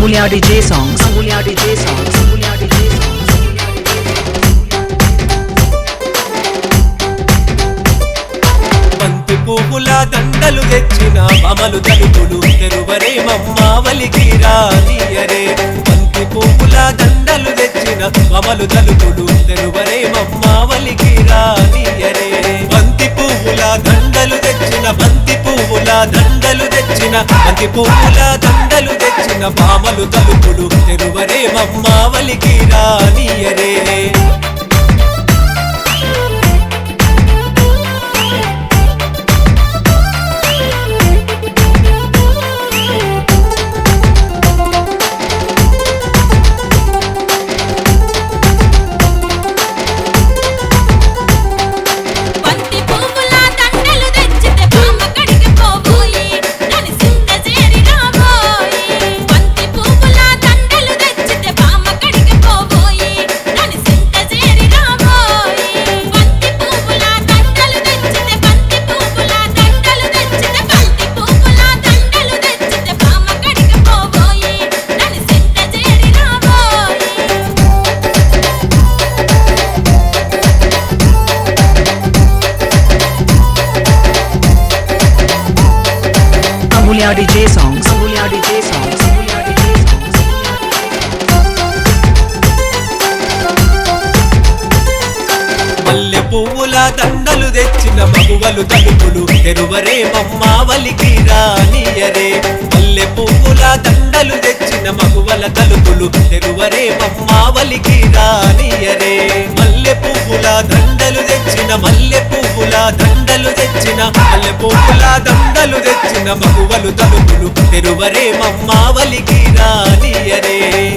Amulya DJ songs. Amulya DJ songs. Amulya DJ songs. బంతి పువ్వుల దండలు తెచ్చిన మమలు తలుపులు తెరువరే మమ్మావలికి రానియరే. బంతి పువ్వుల దండలు తెచ్చిన మమలు తలుపులు తెరువరే మమ్మావలికి రానియరే. బంతి పువ్వుల దండలు తెచ్చిన బంతి పువ్వుల దండలు తెచ్చిన బంతి పువ్వుల దండలు తెచ్చిన మామలు తలుపులు తెరువరే మమ్మావలికి రానియరే. Amulya DJ songs. Amulya DJ songs. Amulya DJ songs. మల్లె పువ్వుల దండలు తెచ్చిన మగువలు తలుపులు తెరువరే మమ్మావలికి రానియరే. మల్లె పువ్వుల దండలు తెచ్చిన మగువల తలుపులు తెరువరే మమ్మావలికి రానియరే. మల్లె పువ్వుల దండలు తెచ్చిన మల్లె పువ్వుల దండలు తెచ్చిన మల్లె పువ్వుల దండలు తెచ్చిన మగువలు తలుపులు తెరువరే మమ్మావలికి రానియరే.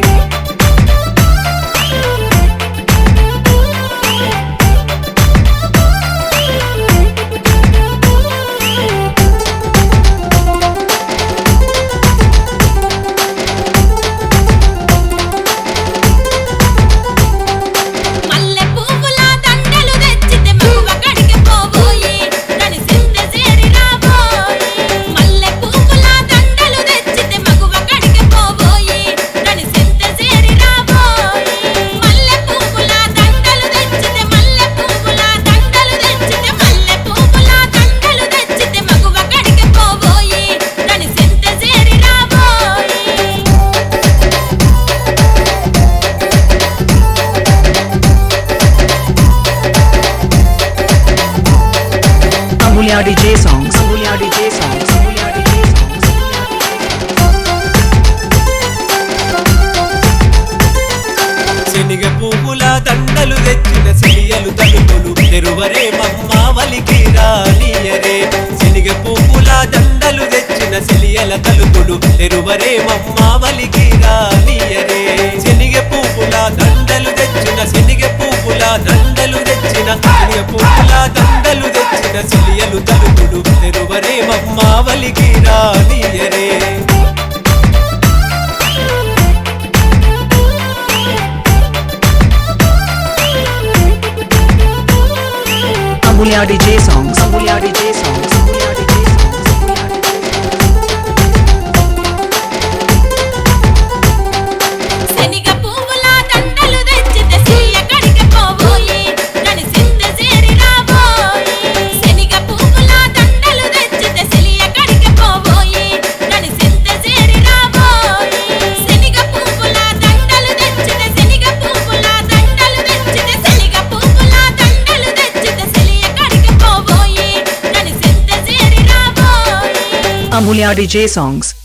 Amulya DJ songs. Amulya DJ songs. Amulya DJ songs. శనిగ పువ్వుల దండలు తెచ్చిన సిలియలు తలుపులు తెరువరే మమ్మావలికి రానియరే. శనిగ పువ్వుల దండలు తెచ్చిన సిలియల తలుపులు తెరువరే మమ్మావలికి రానియరే. శనిగ పువ్వుల దండలు తెచ్చిన శనిగ పువ్వుల దండలు తెచ్చిన శనిగ పువ్వుల దండలు తెచ్చిన సిలియలు తలుపులు తెరువరే మమ్మావలికి రానియరే. Amulya DJ songs. Amulya DJ songs. Amulya DJ songs. Amulya DJ songs. శనిగ పువ్వుల దండలు తెచ్చితే సిలియ కడికి పోబోయి నన్ను సింత చేరి రాబోయి. శనిగ పువ్వుల దండలు తెచ్చితే సిలియ కడికి పోబోయి నన్ను సింత చేరి రాబోయి. శనిగ పువ్వుల దండలు తెచ్చితే శనిగ పువ్వుల దండలు తెచ్చితే శనిగ పువ్వుల దండలు తెచ్చితే సిలియ కడికి పోబోయి నన్ను సింత చేరి రాబోయి. Amulya DJ songs.